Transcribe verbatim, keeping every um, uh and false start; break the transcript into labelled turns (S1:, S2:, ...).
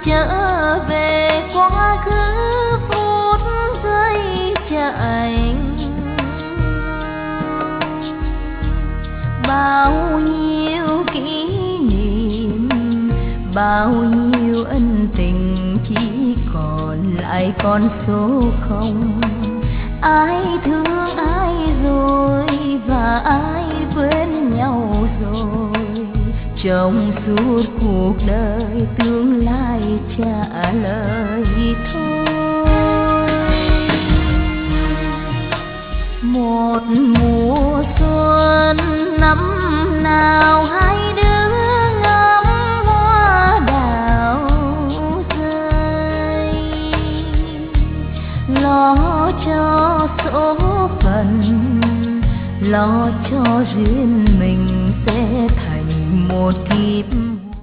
S1: trở về quá khứ phút giây chạy. Bao nhiêu kỷ niệm, bao nhiêu ân tình chỉ còn lại con số không. Ai thương ai rồi và ai bên nhau rồi, trong suốt cuộc đời tương lai trả lời thôi. Một mùa xuân năm nào hai đứa ngắm hoa đào rơi, lo cho số phận, lo cho riêng mình sẽ thành một kiếp